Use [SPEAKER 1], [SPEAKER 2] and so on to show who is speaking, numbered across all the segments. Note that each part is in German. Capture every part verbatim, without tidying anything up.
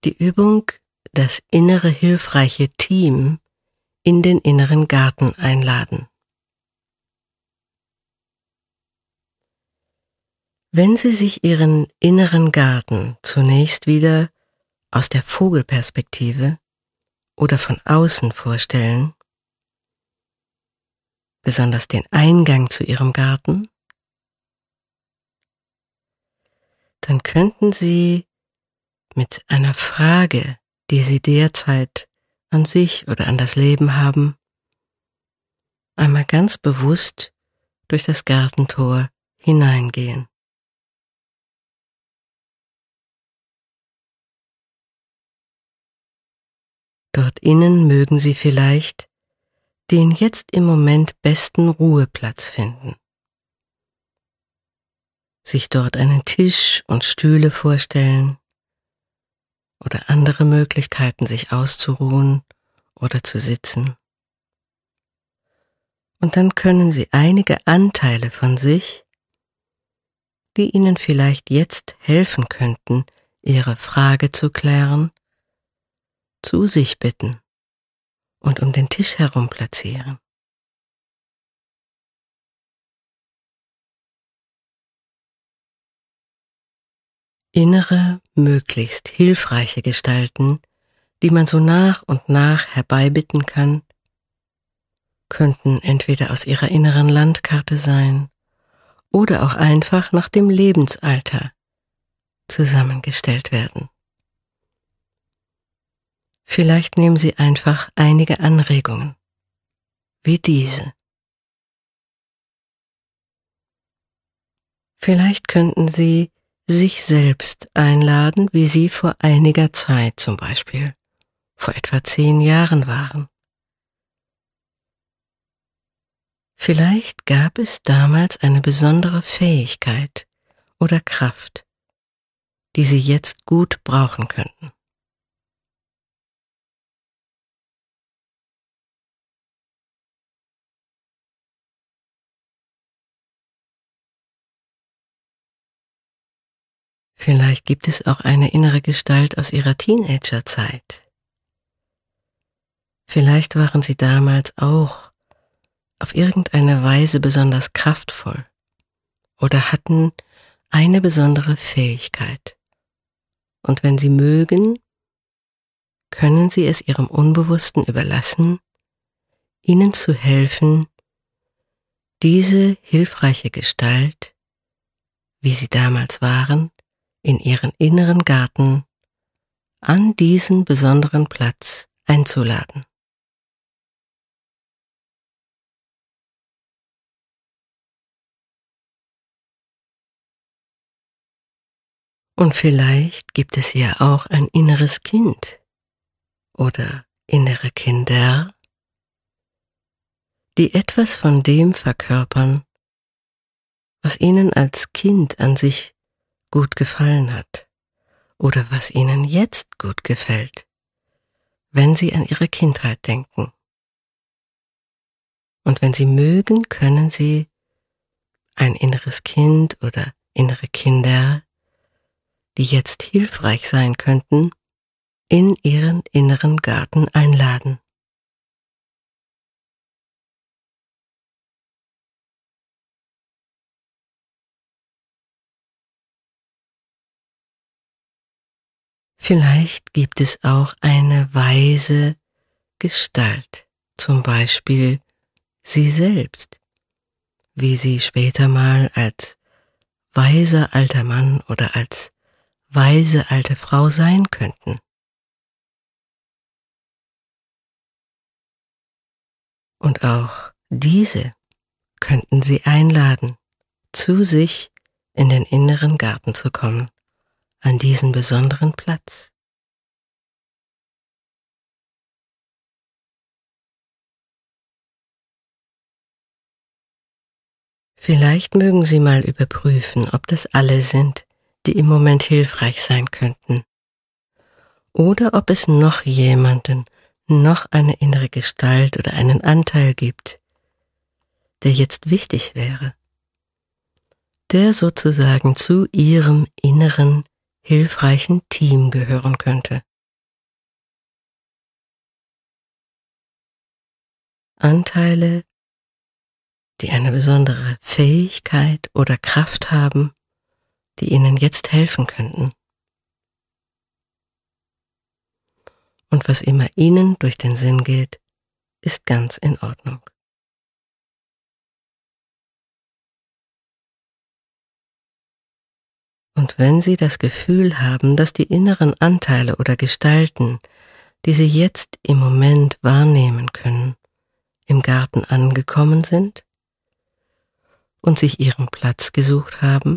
[SPEAKER 1] Die Übung, das innere hilfreiche Team in den inneren Garten einladen. Wenn Sie sich Ihren inneren Garten zunächst wieder aus der Vogelperspektive oder von außen vorstellen, besonders den Eingang zu Ihrem Garten, dann könnten Sie mit einer Frage, die Sie derzeit an sich oder an das Leben haben, einmal ganz bewusst durch das Gartentor hineingehen. Dort innen mögen Sie vielleicht den jetzt im Moment besten Ruheplatz finden. Sich dort einen Tisch und Stühle vorstellen oder andere Möglichkeiten, sich auszuruhen oder zu sitzen. Und dann können Sie einige Anteile von sich, die Ihnen vielleicht jetzt helfen könnten, Ihre Frage zu klären, zu sich bitten und um den Tisch herum platzieren. Innere, möglichst hilfreiche Gestalten, die man so nach und nach herbeibitten kann, könnten entweder aus ihrer inneren Landkarte sein oder auch einfach nach dem Lebensalter zusammengestellt werden. Vielleicht nehmen Sie einfach einige Anregungen, wie diese. Vielleicht könnten Sie sich selbst einladen, wie Sie vor einiger Zeit zum Beispiel, vor etwa zehn Jahren waren. Vielleicht gab es damals eine besondere Fähigkeit oder Kraft, die Sie jetzt gut brauchen könnten. Vielleicht gibt es auch eine innere Gestalt aus Ihrer Teenagerzeit. Vielleicht waren Sie damals auch auf irgendeine Weise besonders kraftvoll oder hatten eine besondere Fähigkeit. Und wenn Sie mögen, können Sie es Ihrem Unbewussten überlassen, Ihnen zu helfen, diese hilfreiche Gestalt, wie sie damals waren, in Ihren inneren Garten an diesen besonderen Platz einzuladen. Und vielleicht gibt es ja auch ein inneres Kind oder innere Kinder, die etwas von dem verkörpern, was Ihnen als Kind an sich gut gefallen hat oder was Ihnen jetzt gut gefällt, wenn Sie an Ihre Kindheit denken. Und wenn Sie mögen, können Sie ein inneres Kind oder innere Kinder, die jetzt hilfreich sein könnten, in Ihren inneren Garten einladen. Vielleicht gibt es auch eine weise Gestalt, zum Beispiel Sie selbst, wie Sie später mal als weiser alter Mann oder als weise alte Frau sein könnten. Und auch diese könnten Sie einladen, zu sich in den inneren Garten zu kommen, an diesen besonderen Platz. Vielleicht mögen Sie mal überprüfen, ob das alle sind, die im Moment hilfreich sein könnten. Oder ob es noch jemanden, noch eine innere Gestalt oder einen Anteil gibt, der jetzt wichtig wäre, der sozusagen zu Ihrem inneren, hilfreichen Team gehören könnte. Anteile, die eine besondere Fähigkeit oder Kraft haben, die Ihnen jetzt helfen könnten. Und was immer Ihnen durch den Sinn geht, ist ganz in Ordnung. Und wenn Sie das Gefühl haben, dass die inneren Anteile oder Gestalten, die Sie jetzt im Moment wahrnehmen können, im Garten angekommen sind und sich ihren Platz gesucht haben,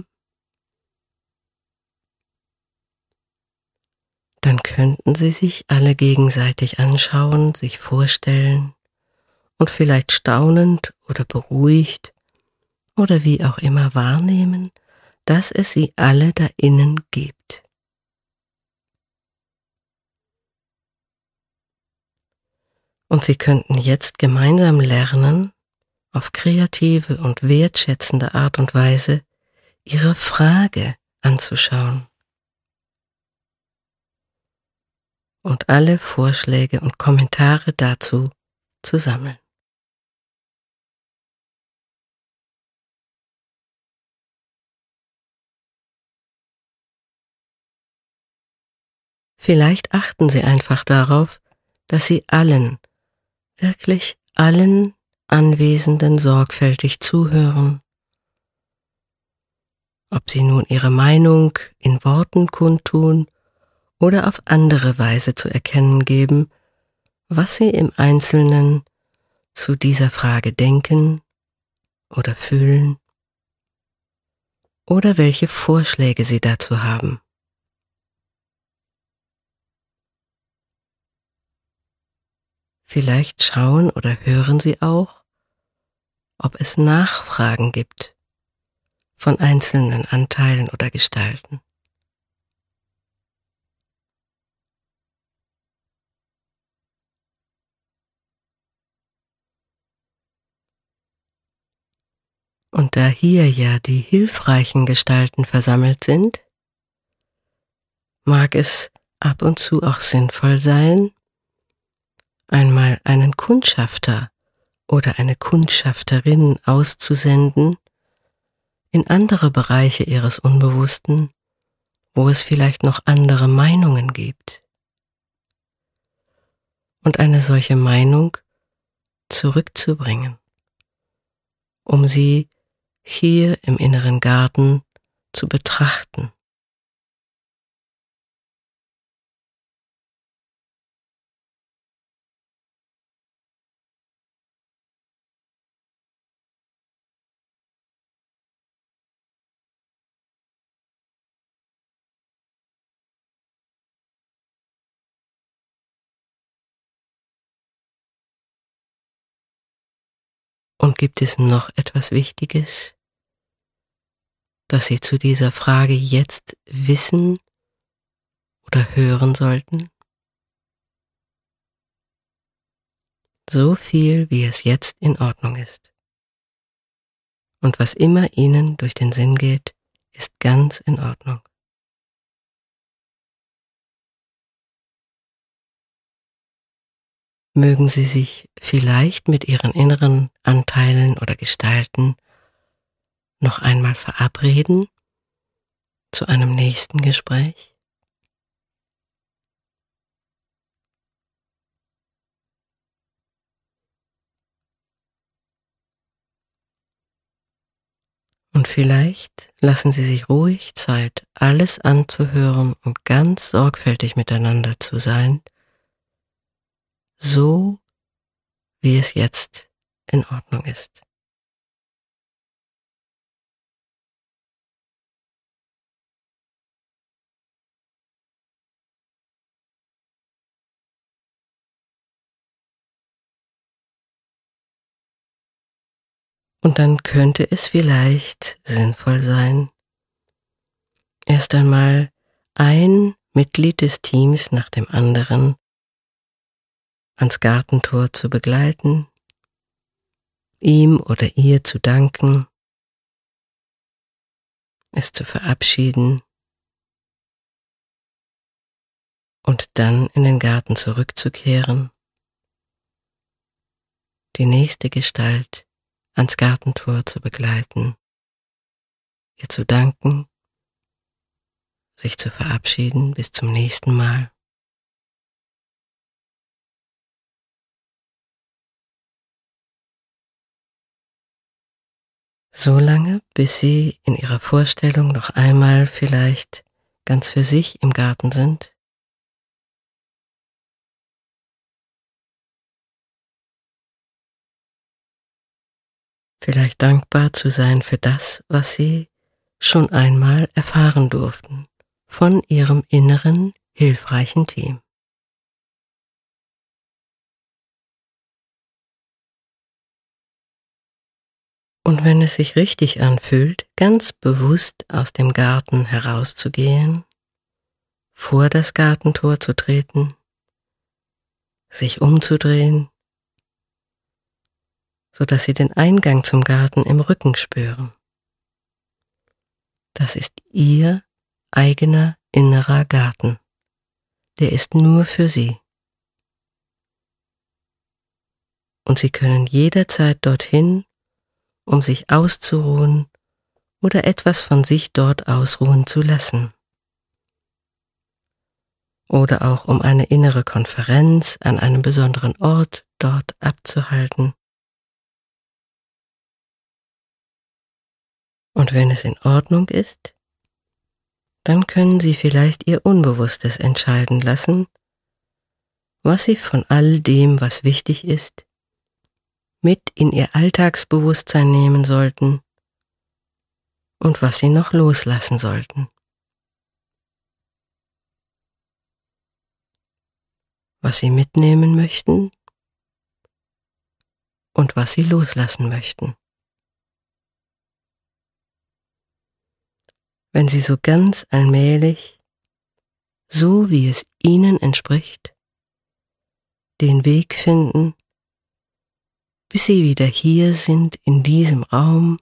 [SPEAKER 1] dann könnten Sie sich alle gegenseitig anschauen, sich vorstellen und vielleicht staunend oder beruhigt oder wie auch immer wahrnehmen, dass es sie alle da innen gibt. Und Sie könnten jetzt gemeinsam lernen, auf kreative und wertschätzende Art und Weise Ihre Frage anzuschauen und alle Vorschläge und Kommentare dazu zu sammeln. Vielleicht achten Sie einfach darauf, dass Sie allen, wirklich allen Anwesenden sorgfältig zuhören, ob Sie nun Ihre Meinung in Worten kundtun oder auf andere Weise zu erkennen geben, was Sie im Einzelnen zu dieser Frage denken oder fühlen oder welche Vorschläge Sie dazu haben. Vielleicht schauen oder hören Sie auch, ob es Nachfragen gibt von einzelnen Anteilen oder Gestalten. Und da hier ja die hilfreichen Gestalten versammelt sind, mag es ab und zu auch sinnvoll sein, einmal einen Kundschafter oder eine Kundschafterin auszusenden in andere Bereiche Ihres Unbewussten, wo es vielleicht noch andere Meinungen gibt. Und eine solche Meinung zurückzubringen, um sie hier im inneren Garten zu betrachten. Und gibt es noch etwas Wichtiges, das Sie zu dieser Frage jetzt wissen oder hören sollten? So viel, wie es jetzt in Ordnung ist. Und was immer Ihnen durch den Sinn geht, ist ganz in Ordnung. Mögen Sie sich vielleicht mit Ihren inneren Anteilen oder Gestalten noch einmal verabreden zu einem nächsten Gespräch? Und vielleicht lassen Sie sich ruhig Zeit, alles anzuhören und ganz sorgfältig miteinander zu sein, so wie es jetzt in Ordnung ist. Und dann könnte es vielleicht sinnvoll sein, erst einmal ein Mitglied des Teams nach dem anderen ans Gartentor zu begleiten, ihm oder ihr zu danken, es zu verabschieden und dann in den Garten zurückzukehren, die nächste Gestalt ans Gartentor zu begleiten, ihr zu danken, sich zu verabschieden bis zum nächsten Mal. So lange, bis Sie in Ihrer Vorstellung noch einmal vielleicht ganz für sich im Garten sind. Vielleicht dankbar zu sein für das, was Sie schon einmal erfahren durften von Ihrem inneren, hilfreichen Team. Und wenn es sich richtig anfühlt, ganz bewusst aus dem Garten herauszugehen, vor das Gartentor zu treten, sich umzudrehen, sodass Sie den Eingang zum Garten im Rücken spüren. Das ist Ihr eigener innerer Garten. Der ist nur für Sie. Und Sie können jederzeit dorthin, um sich auszuruhen oder etwas von sich dort ausruhen zu lassen. Oder auch um eine innere Konferenz an einem besonderen Ort dort abzuhalten. Und wenn es in Ordnung ist, dann können Sie vielleicht Ihr Unbewusstes entscheiden lassen, was Sie von all dem, was wichtig ist, mit in Ihr Alltagsbewusstsein nehmen sollten und was Sie noch loslassen sollten. Was Sie mitnehmen möchten und was Sie loslassen möchten. Wenn Sie so ganz allmählich, so wie es Ihnen entspricht, den Weg finden, bis Sie wieder hier sind in diesem Raum,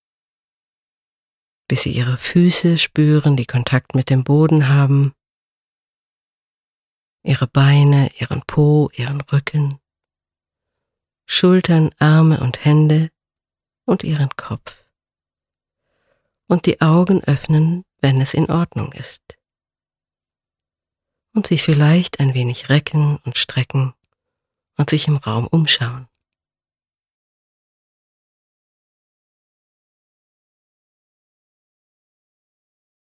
[SPEAKER 1] bis Sie Ihre Füße spüren, die Kontakt mit dem Boden haben, Ihre Beine, Ihren Po, Ihren Rücken, Schultern, Arme und Hände und Ihren Kopf. Und die Augen öffnen, wenn es in Ordnung ist. Und sich vielleicht ein wenig recken und strecken und sich im Raum umschauen.